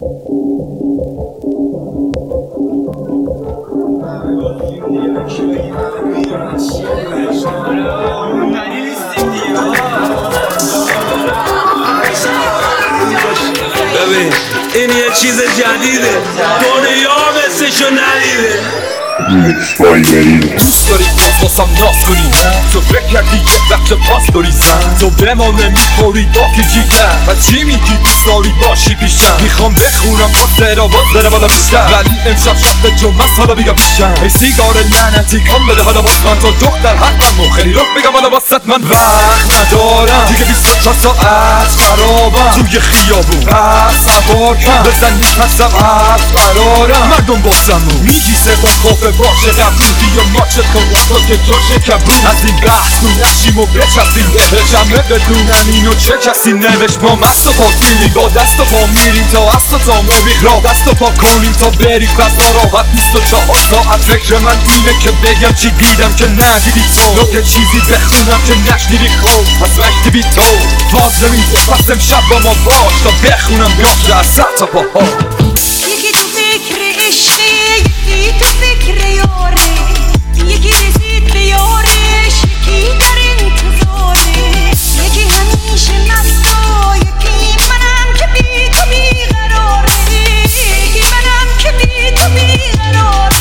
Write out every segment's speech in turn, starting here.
ببین این یه چیز جدیده، دنیا مثلشو ندیده. دوست داری واسم ناز کنی، تو فکر کردی یه وقت پاس داری زن، تو به ما نمیخوری با که جیگر و چی میگی دوست داری باشی پیشم. میخوام بخونم واسه را باز بره بالا بیشتر، ولی امشب شب جمعه است حالا بگم پیشم. ای سیگار لعنتی کن بده حالا باز من تو دختر حقم و خیلی رخ بگم حالا واسط من وقت ندارم دیگه 24 ساعت خرابم توی خیابون بس سوار کن بزن میپسم از قرارم مردم باسمون میگی سبا خوفه باشه قبول بیا ماچت کن واسا که جاشه کبون از این بحث تو نشیم و بچسیم به جمعه بدونن اینو چه کسی نوشت ما مست و پاکیلی با دست و پا میریم تا اصلا تا موبیق را دست و پا کنیم تا بریم فضا راحت 24 ساعت فکر من اینه که بگم چی دیدم که ندیدی تو که چیزی بخونم که نشنیدی خوب پس وقتی بی تو باز زمین تو پس امشب با ما باش تا بخونم بیاشه از سر تا پاها. یکی تو فکر عشقه یکی تو فکر یاره یکی رسید به یارش یکی در انتظاره یکی همیشه مستا یکی منم که بی تو بیقراره یکی منم که بی تو بیقراره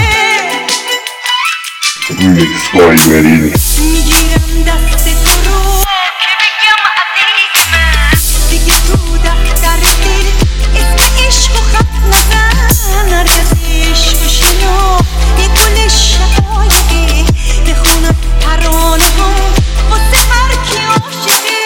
میگیرم دست تو رو که بگم عزیز من دیگه تو دفتر دل اسم عشق و خط نزن هرگز عشق و شنا یه گل شقایقه بخونم ترانه هم واسه هر کی عاشقه.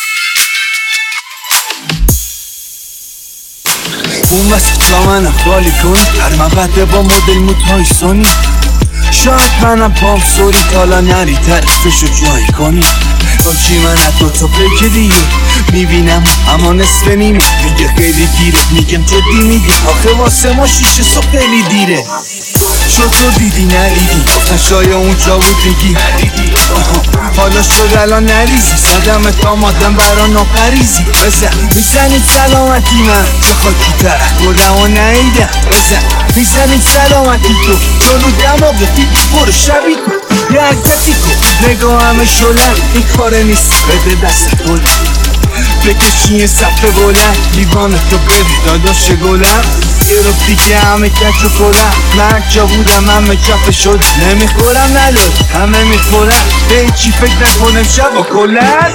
اون وسط جا منم خالی کنی هر مقطع با مدل موتای سونی شاید منم پام سوری تالا نری طرفشو جایی کنی با چی من حتی تو پیک دیگه میبینم اما نصف نیمه میگه خیلی دیره میگم جدی میگه آخه واسه ما 6 صبح خیلی دیره شد تو دیدی نریدی گفتن شاید اونجا بود میگی حالا شد الان نریزی صدمت آمادم برا ناپریزی بزن میزنید سلامتی من چه خاکی تر گلم و نهیدم بزن میزنید سلامتی تو جلو دماغتی برو شبی کن یه عدتی کن نگاه همه شلم این کاره نیست بده دست گلم بکشی یه صفحه بلند لیوان تو ببین داداش گلم یه رو دیگه همه کچ و کلم من جا بودم همه کف شد نمیخورم ندار همه میخورم به چی فکر نکنم شب و کلم.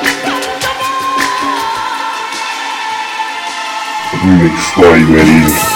Mixed by Marine.